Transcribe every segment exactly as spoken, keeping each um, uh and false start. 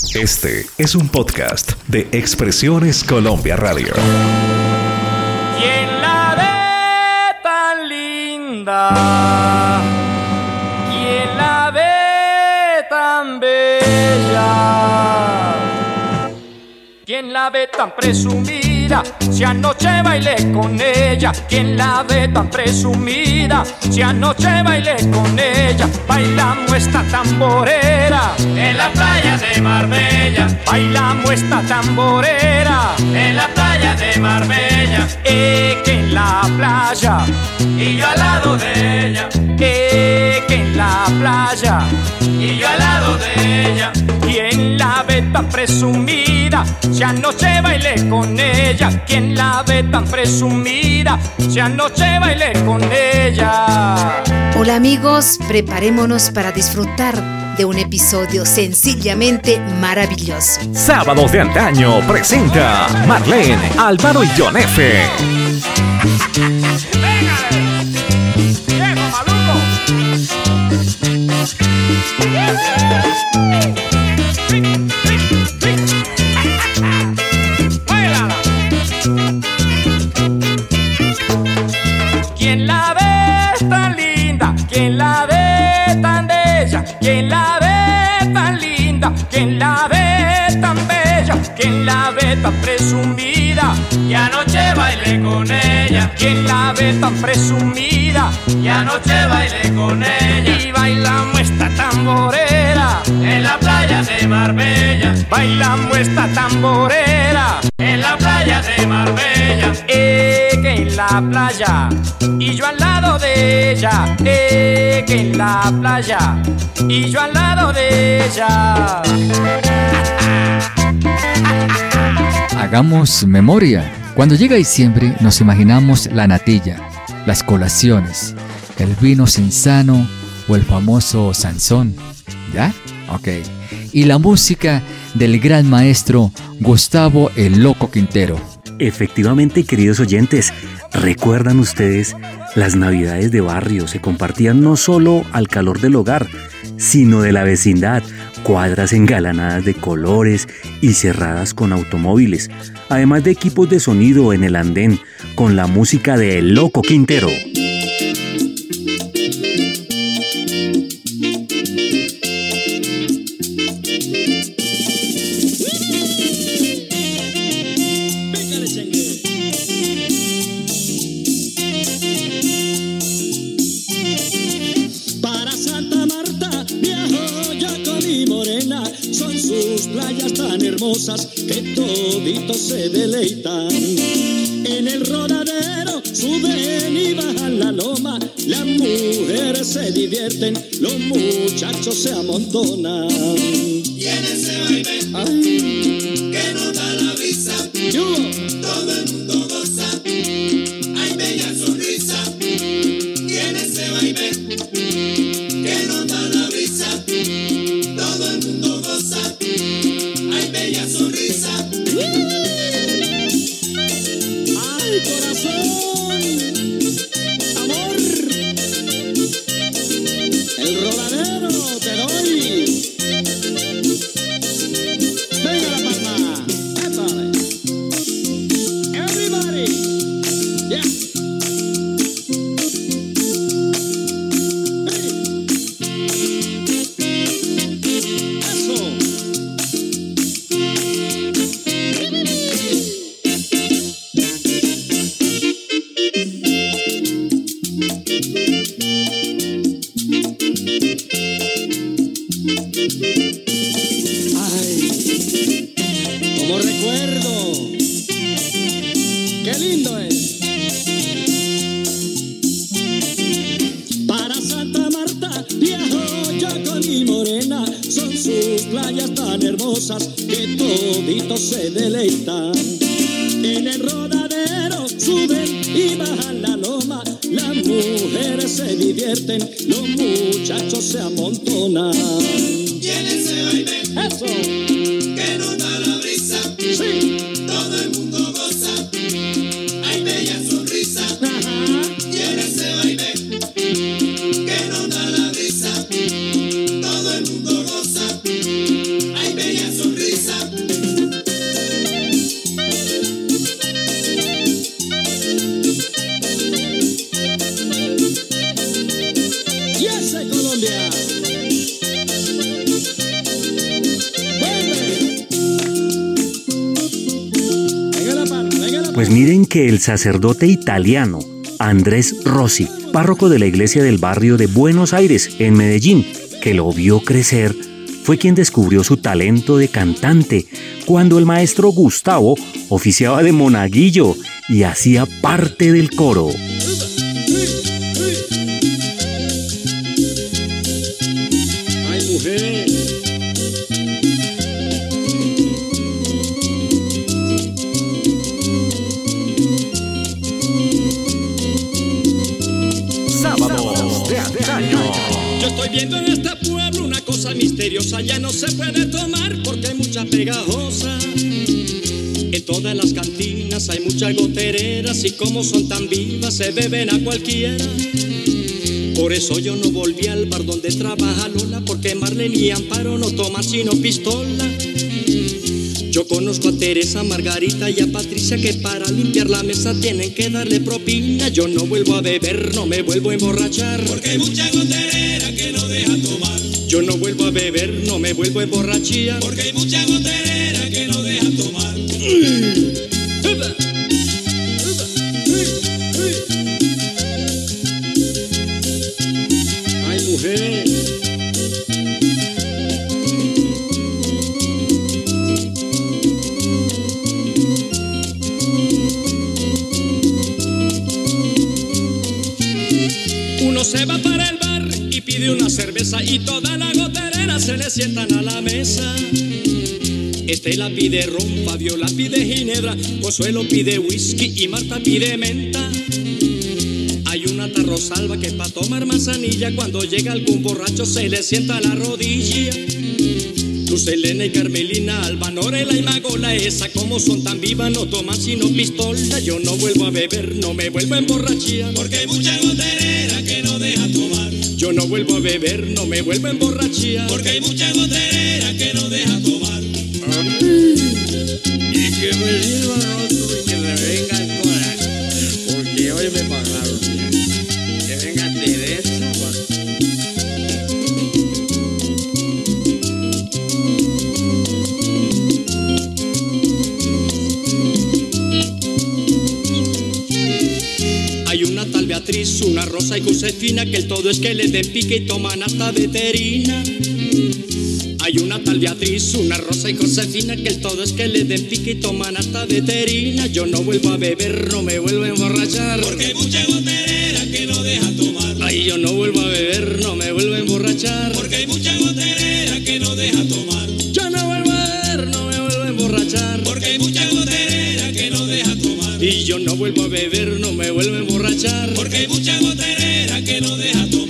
Este es un podcast de Expresiones Colombia Radio. ¿Quién la ve tan linda? ¿Quién la ve tan bella? ¿Quién la ve tan presumida? Si anoche bailé con ella. ¿Quién la ve tan presumida? Si anoche bailé con ella. Bailamos esta tamborera en la playa de Marbella. Bailamos esta tamborera en la playa de Marbella. Eh, que en la playa y yo al lado de ella. Eh, que en la playa y yo al lado de ella. ¿Quién la ve tan presumida? Si anoche bailé con ella. ¿Quién la ve tan presumida? Si anoche bailé con ella. Hola amigos, preparémonos para disfrutar de un episodio sencillamente maravilloso. Sábados de Antaño presenta Marlene, Álvaro y John F. ¿Quién la ve tan linda? ¿Quién la ve tan bella? ¿Quién la ve tan linda? ¿Quién la ve tan bella? ¿Quién la ve tan presumida? Y anoche bailé con ella. ¿Quién la ve tan presumida? Y anoche bailé con ella. Y bailamos esta tamborera en la playa de Marbella. Bailamos esta tamborera en la playa de Marbella. Eh, que en la playa y yo al lado de ella. Eh, que en la playa y yo al lado de ella. Hagamos memoria. Cuando llega diciembre nos imaginamos la natilla, las colaciones, el vino cinzano o el famoso Sansón. ¿Ya? Ok. Y la música del gran maestro Gustavo el Loco Quintero. Efectivamente, queridos oyentes, ¿recuerdan ustedes? Las navidades de barrio se compartían no solo al calor del hogar, sino de la vecindad, cuadras engalanadas de colores y cerradas con automóviles, además de equipos de sonido en el andén con la música de El Loco Quintero. Que toditos se deleitan. En el rodadero suben y bajan la loma. Las mujeres se divierten, los muchachos se amontonan. Y en ese baile ay, que nos da la brisa, yo, todo el mundo goza. Hay bella sonrisa. Y en ese baile que nos da la brisa, todo el mundo goza. Hay bella sonrisa. ¡Ay, corazón! ¡Amor! El rodadero te doy. Venga la palma. Épale. Everybody. Yeah. Que toditos se deleitan. En el rodadero suben y bajan la loma. Las mujeres se divierten, los muchachos se amontonan. Y en ese baile eso que nos da la brisa, sí, todo el mundo goza. Hay bella sonrisa. Ajá. Y en ese baile que nos da la brisa, todo el mundo goza. Hay bella sonrisa. Pues miren que el sacerdote italiano Andrés Rossi, párroco de la iglesia del barrio de Buenos Aires, en Medellín, que lo vio crecer, fue quien descubrió su talento de cantante cuando el maestro Gustavo oficiaba de monaguillo y hacía parte del coro. Ay, mujer. Sábados de antaño. Yo estoy viendo en este pueblo una cosa misteriosa, ya no se puede tomar porque hay mucha pegajosa. En todas las cantinas hay muchas gotereras y como son tan vivas se beben a cualquiera. Por eso yo no volví al bar donde trabaja Lola, porque Marlene y Amparo no toman sino pistola. Yo conozco a Teresa, Margarita y a Patricia que para limpiar la mesa tienen que darle propina. Yo no vuelvo a beber, no me vuelvo a emborrachar, Porque hay mucha goterera que no deja tomar. yo no vuelvo a beber, no me vuelvo a emborrachar. Porque hay mucha goterera que no deja tomar. Ay, mujer. Uno se va para el bar y pide una cerveza y toda la goterera se le sientan a la mesa. Estela pide ron, Fabiola pide ginebra, Consuelo pide whisky y Marta pide menta. Hay una Rosalba que pa' tomar manzanilla cuando llega algún borracho se le sienta a la rodilla. Luz Helena y Carmelina, Alba, Norela y Magola, esa como son tan vivas no toman sino pistola. Yo no vuelvo a beber, no me vuelvo a emborrachar, Porque hay mucha goterera que no deja tomar. yo no vuelvo a beber, no me vuelvo a emborrachar. Porque hay mucha goterera que no deja tomar. Y que me sirvan otro y que me venga el coraje, porque hoy me pagaron bien. Que venga Teresa, Juan. Hay una tal Beatriz, una Rosa y Josefina, que el todo es que le den pique y toman hasta veterina. Hay una tal Beatriz, una Rosa y Josefina, que el todo es que le den pique y toman hasta veterina. Yo no vuelvo a beber, no me vuelvo a emborrachar, Porque hay mucha goterera que no deja tomar. ay, yo no vuelvo a beber, no me vuelvo a emborrachar, Porque hay mucha goterera que no deja tomar. yo no vuelvo a beber, no me vuelvo a emborrachar, Porque hay mucha goterera que no deja tomar. y yo no vuelvo a beber, no me vuelvo a emborrachar. Porque hay mucha goterera que no deja tomar.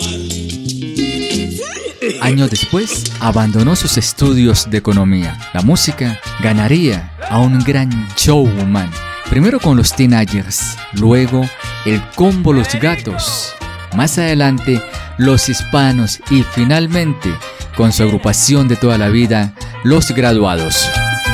Años después, abandonó sus estudios de economía. La música ganaría a un gran showman. Primero con los Teenagers, luego el combo Los Gatos. Más adelante, Los Hispanos y finalmente, con su agrupación de toda la vida, Los Graduados.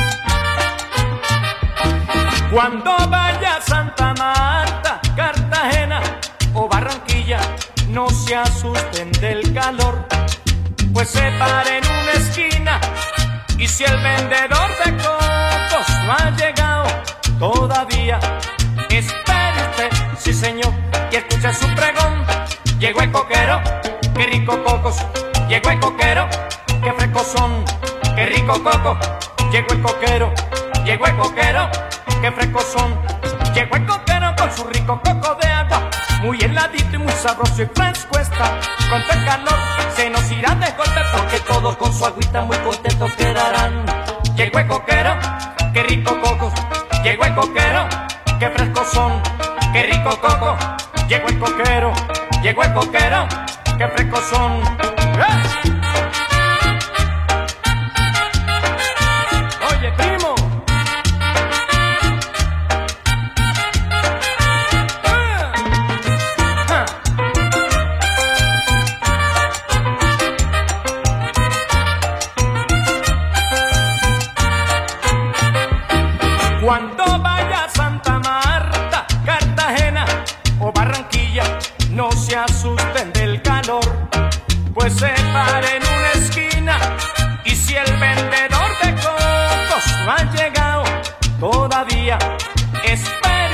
Cuando vaya a Santa Marta, Cartagena o Barranquilla, no se asusten del calor, pues se pare en una esquina y si el vendedor de cocos no ha llegado todavía, espere usted, sí señor, y escuche su pregón. Llegó el coquero, qué rico cocos, llegó el coquero, qué frescos son, qué rico coco. Llegó el coquero, llegó el coquero, qué frescos son. Llegó el coquero con su rico coco de agua, muy heladito y muy sabroso y fresco está. Con todo el calor se nos irá de golpe porque todos con su agüita muy contentos quedarán. Llegó el coquero, qué rico coco. Llegó el coquero, qué frescos son, qué rico coco. Llegó el coquero, llegó el coquero, qué frescos son. ¡Eh! Oye, primo. Cuando vaya a Santa Marta, Cartagena o Barranquilla, no se asusten del calor, pues se pare en una esquina y si el vendedor de cocos no ha llegado todavía, espere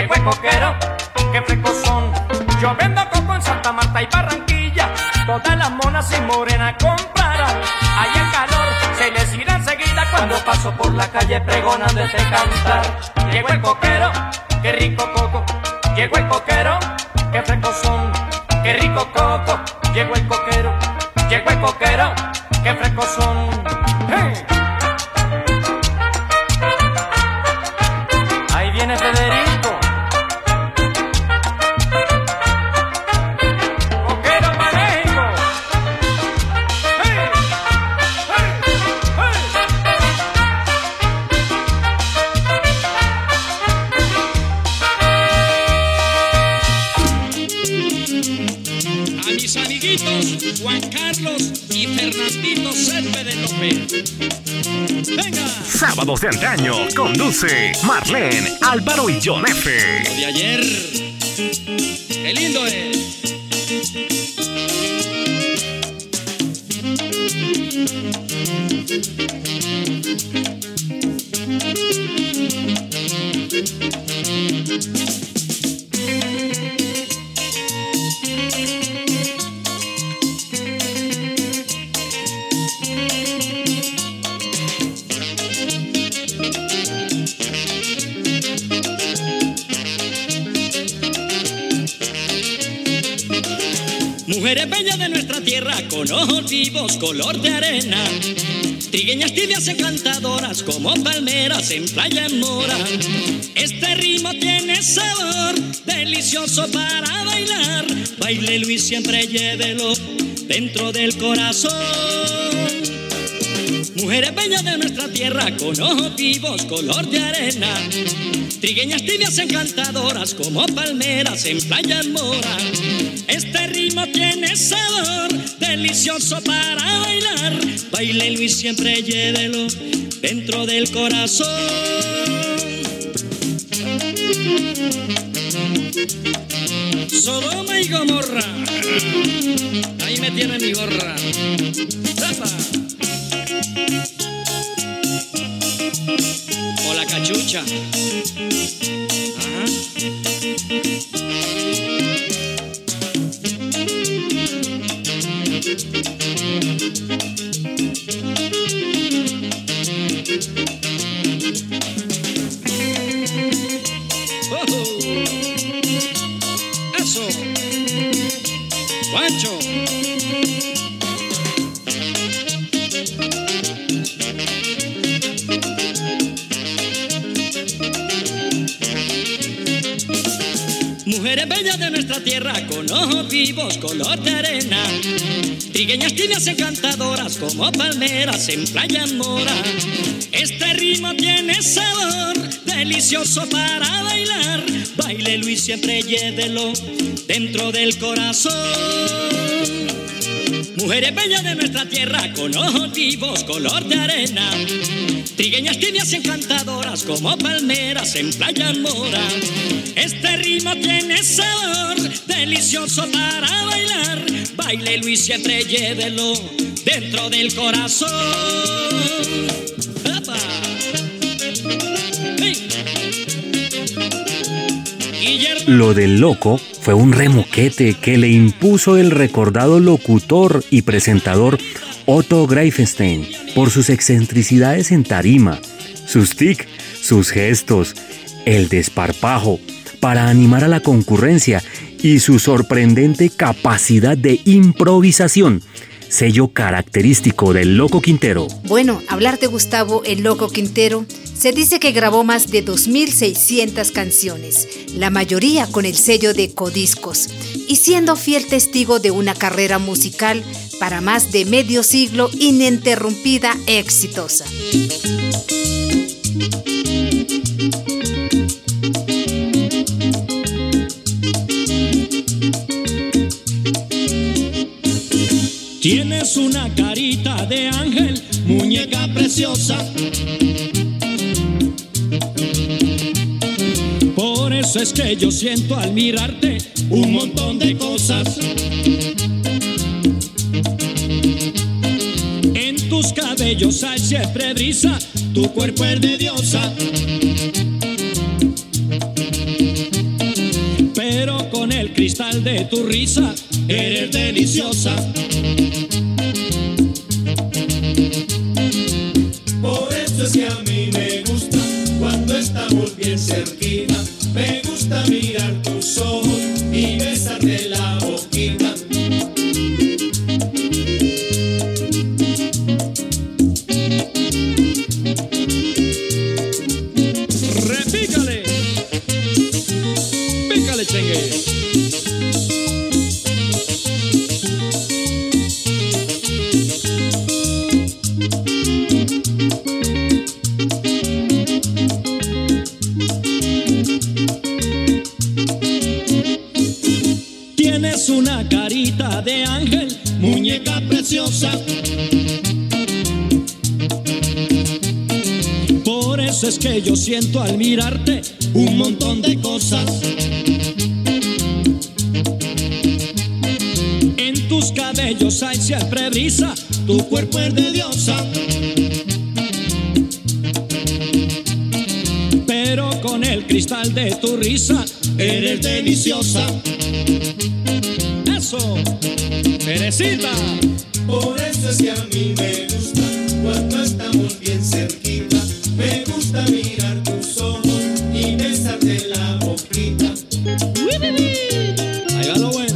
llegó el coquero, qué frescos son. Yo vendo coco en Santa Marta y Barranquilla, todas las monas y morenas comprarán. Ahí el calor se les irá enseguida cuando paso por la calle pregonando este cantar. Llegó el coquero, qué rico coco. Llegó el coquero, qué frescos son. Qué rico coco. Llegó el coquero, llegó el coquero, qué frescos son. ¡Hey! Ahí viene Federico. Juan Carlos y Fernandito Céspedes López. Venga. Sábados de antaño conduce Marlene, Álvaro y John F. Lo de ayer, qué lindo es. Mujeres bellas de nuestra tierra, con ojos vivos, color de arena. Trigueñas tibias encantadoras, como palmeras en playa en mora. Este ritmo tiene sabor, delicioso para bailar. Báilelo y siempre llévelo dentro del corazón. Mujeres bellas de nuestra tierra, con ojos vivos, color de arena. Trigueñas tibias encantadoras, como palmeras en playa en mora. Este ritmo tiene sabor, delicioso para bailar. Báilelo y siempre llévelo dentro del corazón. Sodoma y Gomorra, ahí me tiene mi gorra. ¡Zapa! O la cachucha. Ajá. Oh, eso, Pancho. Mujeres bellas de nuestra tierra, con ojos vivos, color de arena. Trigueñas tibias encantadoras, como palmeras en playa en mora. Este ritmo tiene sabor, delicioso para bailar. Báilelo y siempre llévelo dentro del corazón. Mujeres bellas de nuestra tierra, con ojos vivos, color de arena. Trigueñas tibias encantadoras, como palmeras en playa en mora. Este ritmo tiene sabor, delicioso para bailar. Báilelo y siempre llévelo dentro del corazón. ¡Apa! ¡Hey! Lo del loco fue un remoquete que le impuso el recordado locutor y presentador Otto Greifenstein por sus excentricidades en tarima, sus tics, sus gestos, el desparpajo para animar a la concurrencia y su sorprendente capacidad de improvisación, sello característico del Loco Quintero. Bueno, hablar de Gustavo el Loco Quintero, se dice que grabó más de dos mil seiscientas canciones, la mayoría con el sello de Codiscos, y siendo fiel testigo de una carrera musical para más de medio siglo ininterrumpida e exitosa. Tienes una carita de ángel, muñeca preciosa. Por eso es que yo siento al mirarte un montón de cosas. En tus cabellos hay siempre brisa, tu cuerpo es de diosa. cristal de tu risa eres deliciosa. Por eso es que a mí me gusta cuando estamos bien cerquita. Me gusta mirar tus ojos y besarte la boquita. Repícale, pícale, chengue. Tienes una carita de ángel, muñeca preciosa. Por eso es que yo siento al mirarte un montón de cosas. En tus cabellos hay siempre brisa, tu cuerpo es de diosa. Pero con el cristal de tu risa eres deliciosa. Eso, Teresita. Por eso es que a mí me gusta cuando estamos bien cerquita. Me gusta mirar tus ojos y besarte la boquita. Ahí va lo bueno.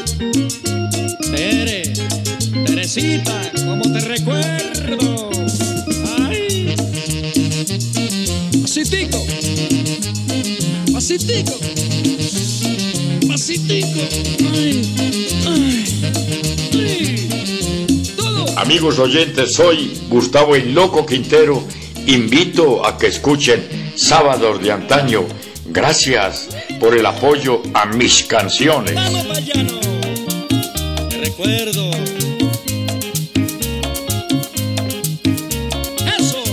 Tere, Teresita, ¿cómo te recuerdo? Ay, pasitico, pasitico, pasitico. Ay, ay, ay. Todo. Amigos oyentes, soy Gustavo el Loco Quintero. Invito a que escuchen Sábados de Antaño. Gracias por el apoyo a mis canciones. Vamos, payano. Te recuerdo. Eso.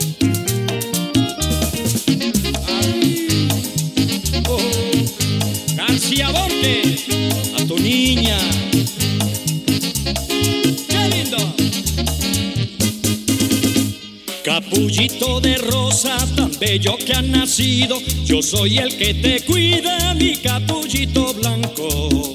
Ay. Oh. García Borges, a tu niña. ¡Qué lindo! Capullito de rosa, tan bello que has nacido, yo soy el que te cuida, mi capullito blanco.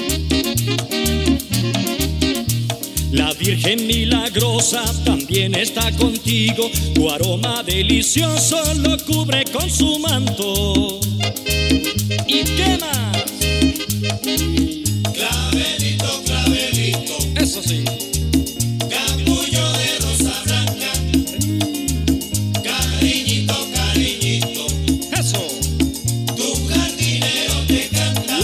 La Virgen milagrosa también está contigo, tu aroma delicioso lo cubre con su manto. ¿Y qué más? Clavelito, clavelito, Eso sí. capullo de rosa blanca. Cariñito, cariñito, Eso. tu jardinero te canta.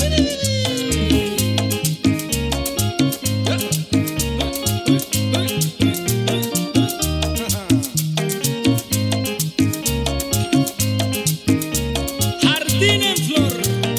Jardín en flor.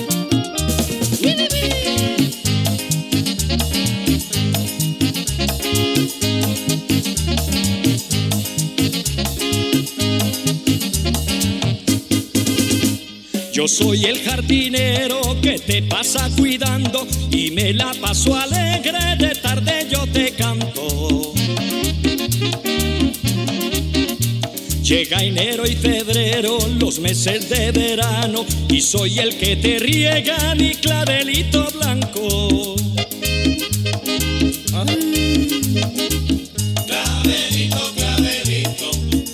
Yo soy el jardinero que te pasa cuidando y me la paso alegre, de tarde yo te canto. Llega enero y febrero, los meses de verano, y soy el que te riega mi clavelito blanco. Ay. Clavelito, clavelito,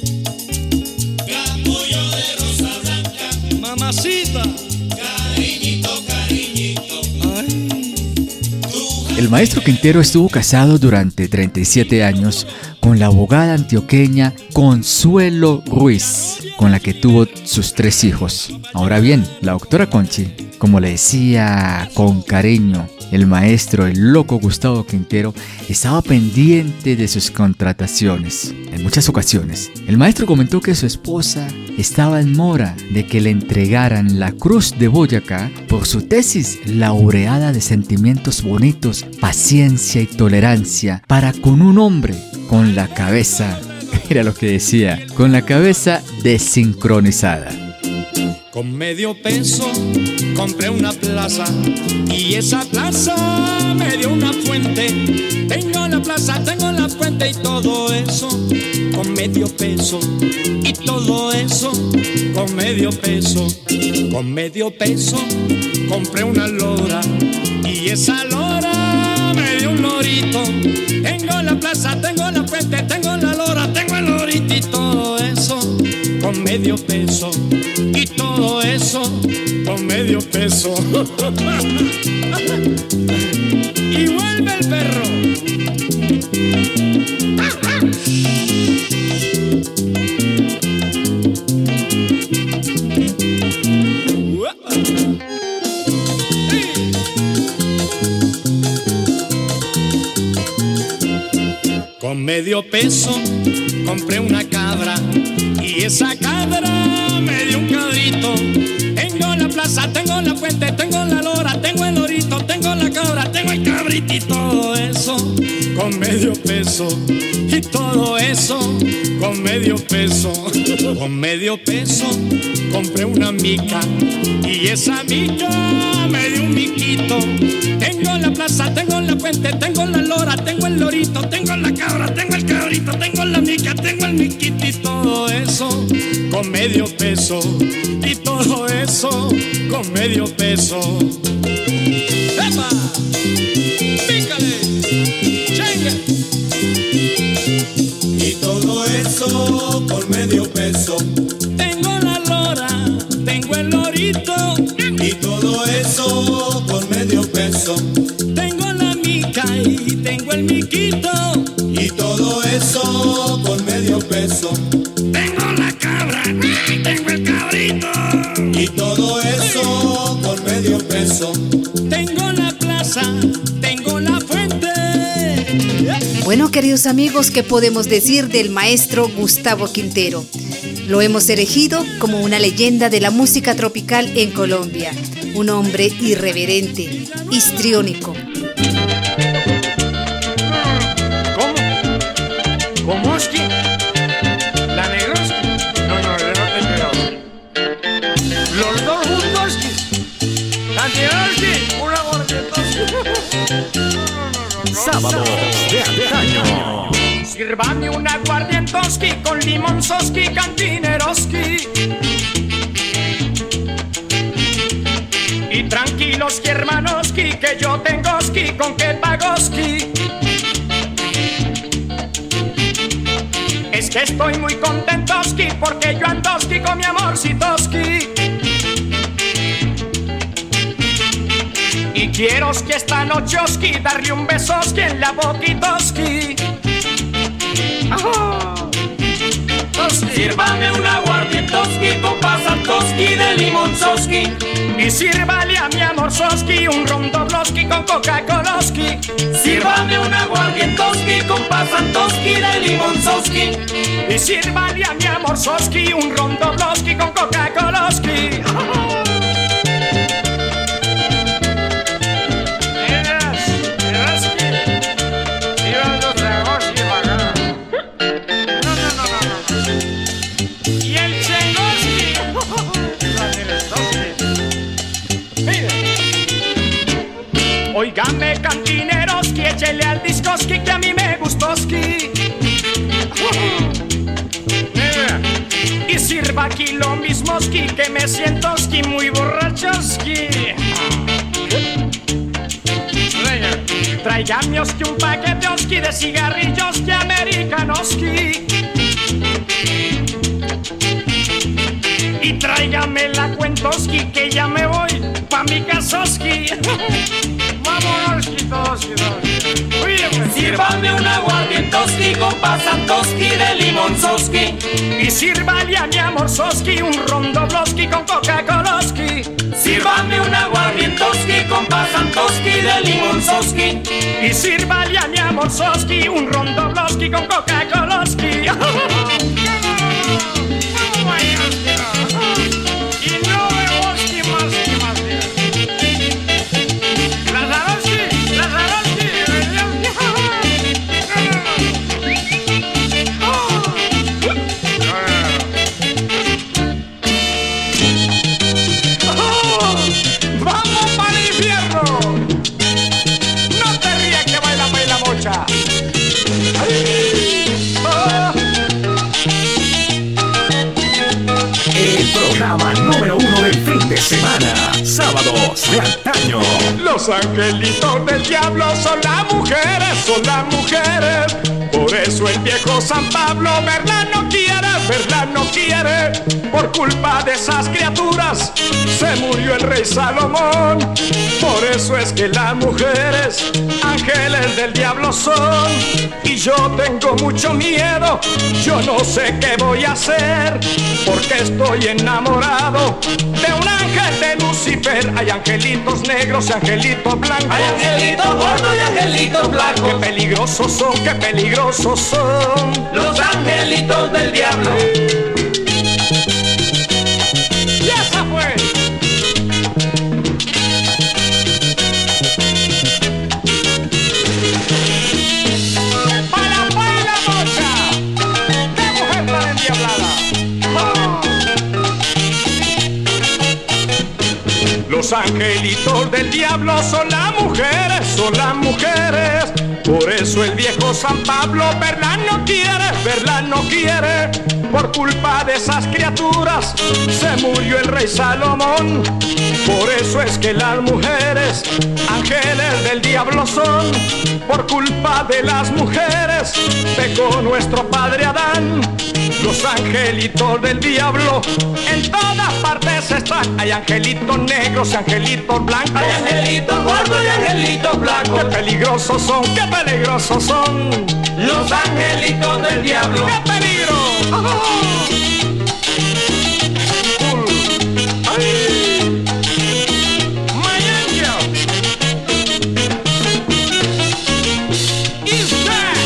capullo de rosa blanca. Mamacita. Cariñito, cariñito, Ay. tu El maestro Quintero estuvo casado durante treinta y siete años con la abogada antioqueña Consuelo Ruiz, con la que tuvo sus tres hijos. Ahora bien, la doctora Conchi, como le decía con cariño el maestro, el loco Gustavo Quintero, estaba pendiente de sus contrataciones. En muchas ocasiones, el maestro comentó que su esposa estaba en mora de que le entregaran la Cruz de Boyacá por su tesis laureada de sentimientos bonitos, paciencia y tolerancia para con un hombre con la cabeza, era lo que decía, con la cabeza desincronizada. Con medio peso compré una plaza y esa plaza me dio una fuente. Tengo la plaza, tengo la fuente y todo eso con medio peso. Y todo eso con medio peso. Con medio peso compré una lora y esa lora me dio un lorito. Tengo la plaza, tengo la fuente, tengo la lora, tengo el lorito y todo eso con medio peso. Y todo eso con medio peso. Y vuelve el perro. Con medio peso compré una cabra y esa cabra me dio un cabrito. Tengo la plaza, tengo la fuente, tengo la lora, tengo el lorito, tengo la cabra, tengo el cabrito y todo eso con medio peso. Y todo eso con medio peso. Con medio peso compré una mica y esa mica me dio un miquito. Tengo la plaza, tengo la fuente, tengo la lora, tengo el lorito, tengo la cabra, tengo el cabrito, tengo la mica, tengo el miquito y todo eso con medio peso. Y todo eso con medio peso. ¡Epa! ¡Pícale! ¡Chengue! Y todo eso por medio peso. Tengo la lora, tengo el lorito. Y todo eso por medio peso. Tengo la mica y tengo el miquito. Y todo eso por medio peso. Tengo la cabra, tengo el cabrito. Y todo eso por medio peso. Tengo la plaza, tengo la fuente. Bueno, queridos amigos, ¿qué podemos decir del maestro Gustavo Quintero? Lo hemos elegido como una leyenda de la música tropical en Colombia. Un hombre irreverente, histriónico. ¿Cómo? ¿Comoski? ¿La Negroski? No, no, no te Negroski. Los dos juntoski. La Negroski, una gordetoski. Sábado de antaño. Sírvame un aguardientoski con limonzoski, cantineroski. Y tranquiloski, hermanoski, que yo tengoski con que pagoski. Es que estoy muy contentoski porque yo andoski con mi amorcitoski. Y quiero que esta nochoski darle un besoski en la boquitoski. ¡Oh! Sírvame un aguardientoski con pasantoski de limonzoski. Y sírvale a mi amorzoski un ron dobloski con Coca-Coloski. Sírvame un aguardientoski con pasantoski de limonzoski. Y sírvale a mi amorzoski un ron dobloski con Coca-Coloski. ¡Oh! Óigame, cantineroski, échele al discoski que a mí me gustoski. Y sirva aquí lo mismoski que me sientoski muy borrachoski. Tráigame oski un paqueteoski de cigarrilloski americanoski. Y tráigame la cuentoski que ya me voy pa' mi casoski. Vámonos, toski, toski. Oye, pues. Sírvame un aguardientoski con pasantoski de limonzoski. Y sírvale a mi amorzoski un ron dobloski con Coca-Coloski. Sírvame un aguardientoski con pasantoski de limonzoski. Y sírvale a mi amorzoski un ron dobloski con Coca-Coloski. Y no beboski más que más. Sábados de Antaño. Los angelitos del diablo son las mujeres, son las mujeres. Por eso el viejo San Pablo verla no quiere, verla no quiere. Por culpa de esas criaturas se murió el rey Salomón. Por eso es que las mujeres ángeles del diablo son. Y yo tengo mucho miedo, yo no sé qué voy a hacer, porque estoy enamorado de un ángel de Lucifer. Hay angelitos negros y angelitos blancos. Hay angelitos gordos y angelitos blancos. Qué peligrosos son, qué peligrosos son los angelitos del diablo. Y esa fue. Para, para la mocha. Qué mujer tan endiablada. Oh. Los angelitos del diablo son las mujeres, son las mujeres. Por eso el viejo San Pablo verla no quiere, verla no quiere. Por culpa de esas criaturas se murió el rey Salomón. Por eso es que las mujeres ángeles del diablo son. Por culpa de las mujeres pecó nuestro padre Adán. Los angelitos del diablo en todas partes están. Hay angelitos negros y angelitos blancos. Hay angelitos gordos y angelitos blancos. Qué peligrosos son, qué peligrosos son los angelitos del diablo. ¡Qué peligro! ¡Oh! ¡Ay! ¡My angel! Is that?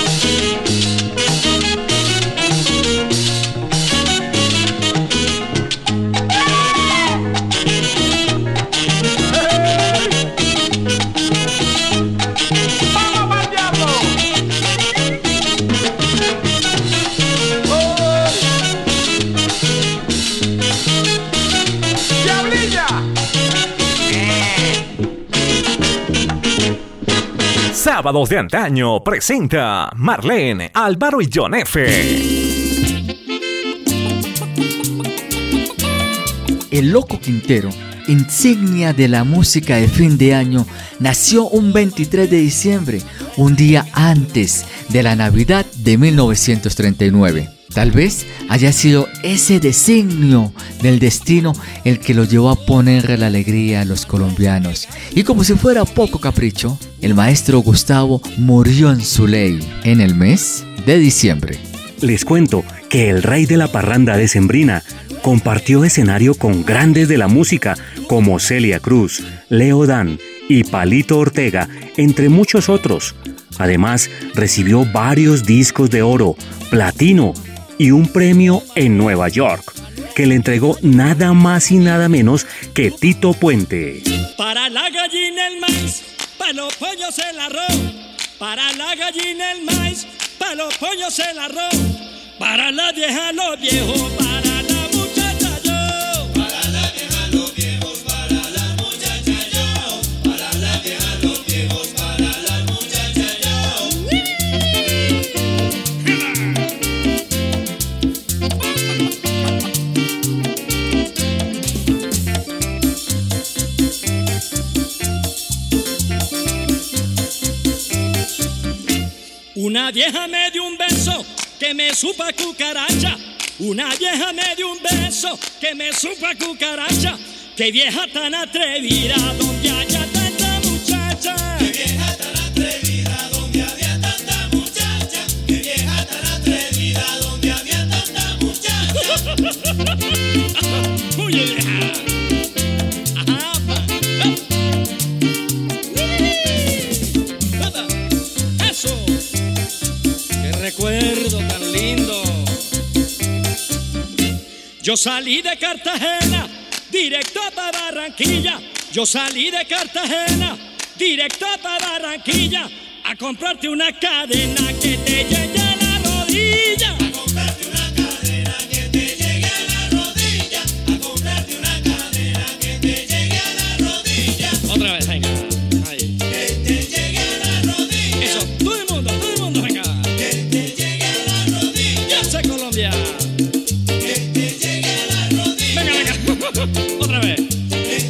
Sábados de Antaño presenta Marlene, Álvaro y John F. El Loco Quintero, insignia de la música de fin de año, nació un veintitrés de diciembre, un día antes de la Navidad de mil novecientos treinta y nueve. Tal vez haya sido ese designio del destino el que lo llevó a ponerle la alegría a los colombianos. Y como si fuera poco capricho, el maestro Gustavo murió en su ley en el mes de diciembre. Les cuento que el rey de la parranda decembrina compartió escenario con grandes de la música como Celia Cruz, Leo Dan y Palito Ortega, entre muchos otros. Además, recibió varios discos de oro, platino y un premio en Nueva York, que le entregó nada más y nada menos que Tito Puente. Para la gallina el maíz, para los pollos el arroz. Para la gallina el maíz, para los pollos el arroz. Para la vieja los viejos, para la muchacha yo. Para la vieja los viejos, para la muchacha yo. Para la vieja los viejos, para la muchacha yo. Una vieja me dio un beso que me supo a cucaracha. Una vieja me dio un beso que me supo a cucaracha. Qué vieja tan atrevida, donde haya tanta muchacha. Qué vieja tan atrevida, donde había tanta muchacha. Qué vieja tan atrevida, donde había tanta muchacha. Muy vieja. Ajá, pa. Eso. Qué recuerdo tan lindo. Yo salí de Cartagena, directo para Barranquilla. Yo salí de Cartagena, directo para Barranquilla, a comprarte una cadena que te llegue a la rodilla. A comprarte una cadena que te llegue a la rodilla. A comprarte una cadena que te llegue a la rodilla. Otra vez, venga. Ahí. Que te llegue a la rodilla. Eso, todo el mundo, todo el mundo, venga. Que te llegue a la rodilla. Ya sé Colombia. Que te llegue a la rodilla. Venga, venga. Otra vez. Que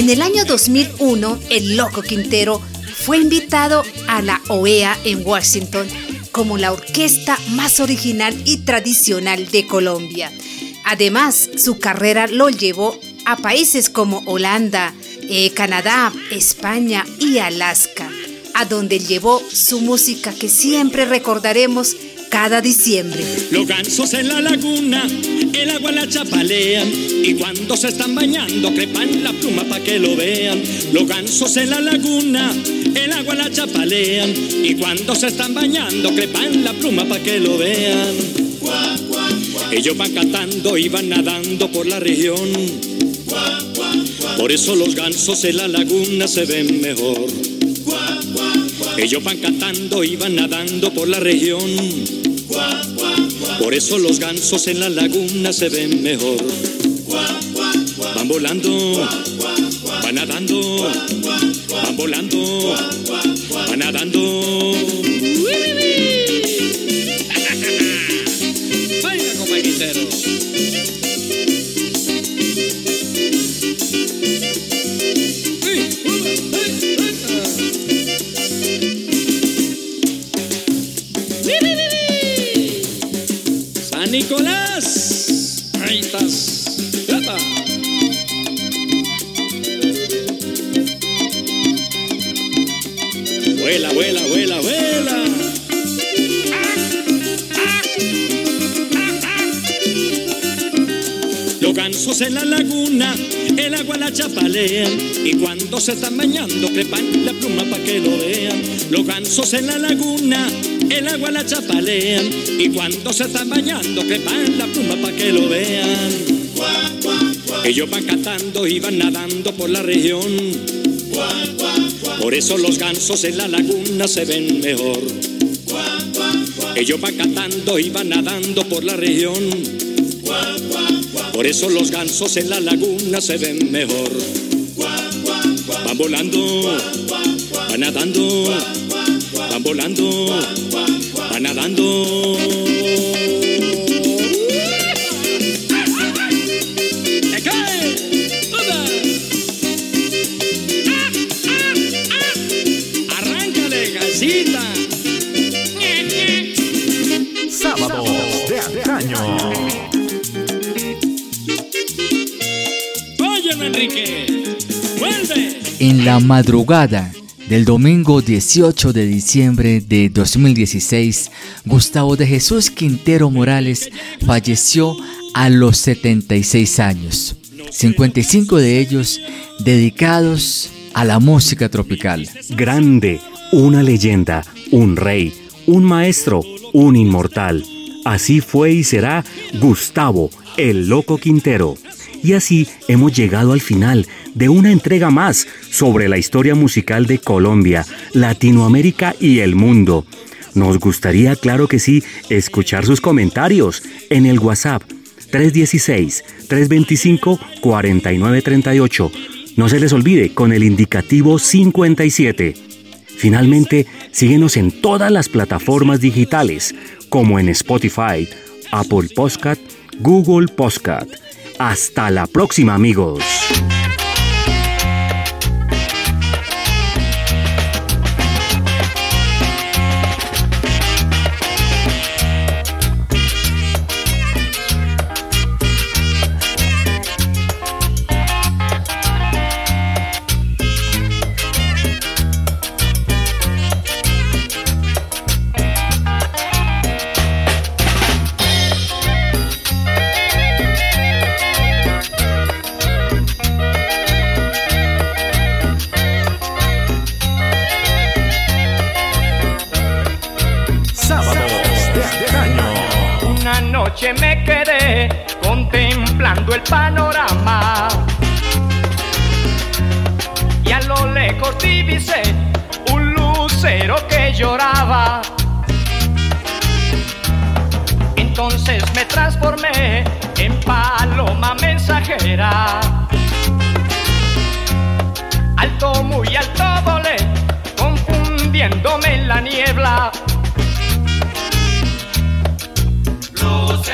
En el año dos mil uno, el Loco Quintero fue invitado a la O E A en Washington como la orquesta más original y tradicional de Colombia. Además, su carrera lo llevó a países como Holanda, eh, Canadá, España y Alaska, a donde llevó su música que siempre recordaremos cada diciembre. Los gansos en la laguna, el agua la chapalean, y cuando se están bañando crepan la pluma pa' que lo vean. Los gansos en la laguna, el agua la chapalean, y cuando se están bañando crepan la pluma pa' que lo vean. Ellos van cantando y van nadando por la región, por eso los gansos en la laguna se ven mejor. Ellos van cantando y van nadando por la región, por eso los gansos en la laguna se ven mejor. Van volando, van nadando, van volando, van nadando. Venga, compañero. San Nicolás, ahí estás. ¡Epa! Vuela, vuela, vuela, vuela. Los gansos en la laguna, el agua la chapalean, y cuando se están bañando crepan la pluma pa' que lo vean. Los gansos en la laguna, el agua la chapalean, y cuando se están bañando crepan la pluma pa' que lo vean. Ellos van cantando y van nadando por la región, por eso los gansos en la laguna se ven mejor. Ellos van cantando y van nadando por la región, por eso los gansos en la laguna se ven mejor. Van volando, van nadando, van volando, van nadando. Arráncale, gasita. Sábados de antaño. Óyeme, Enrique, vuelve. En la madrugada del domingo dieciocho de diciembre de dos mil dieciséis, Gustavo de Jesús Quintero Morales falleció a los setenta y seis años, cincuenta y cinco de ellos dedicados a la música tropical. Grande, una leyenda, un rey, un maestro, un inmortal. Así fue y será Gustavo, el Loco Quintero. Y así hemos llegado al final de una entrega más sobre la historia musical de Colombia, Latinoamérica y el mundo. Nos gustaría, claro que sí, escuchar sus comentarios en el WhatsApp tres uno seis, tres dos cinco, cuatro nueve tres ocho. No se les olvide con el indicativo cincuenta y siete. Finalmente, síguenos en todas las plataformas digitales, como en Spotify, Apple Podcast, Google Podcast. Hasta la próxima, amigos. Anoche me quedé contemplando el panorama y a lo lejos divisé un lucero que lloraba. Entonces me transformé en paloma mensajera. Alto, muy alto volé, confundiéndome en la niebla.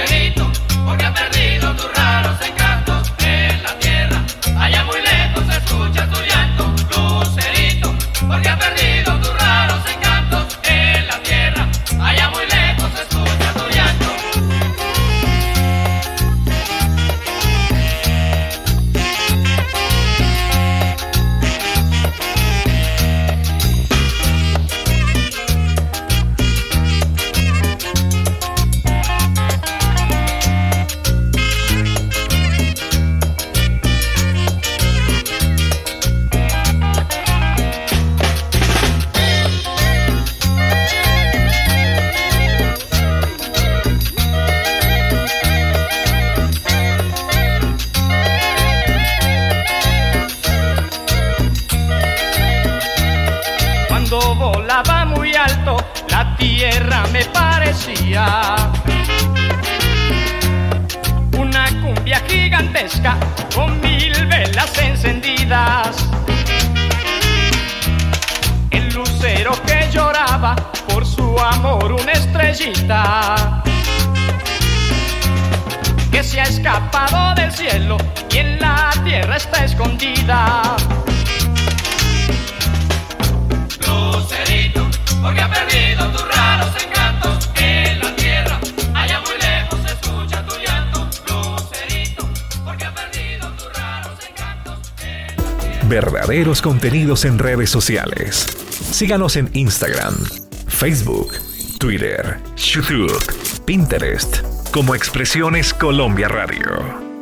Lucerito, porque ha perdido tus raros encantos en la tierra, allá muy lejos es escucha tu llanto, Lucerito, porque ha perdido tus raros encantos en la tierra, allá muy lejos se escucha tu llanto. Cuando volaba muy alto, la tierra me parecía una cumbia gigantesca con mil velas encendidas. El lucero que lloraba por su amor, una estrellita que se ha escapado del cielo y en la tierra está escondida. Lucerito, porque ha perdido tus raros encantos en la tierra, allá muy lejos se escucha tu llanto. Lucerito, porque ha perdido tus raros encantos en la tierra. Verdaderos contenidos en redes sociales. Síganos en Instagram, Facebook, Twitter, YouTube, Pinterest como Expresiones Colombia Radio.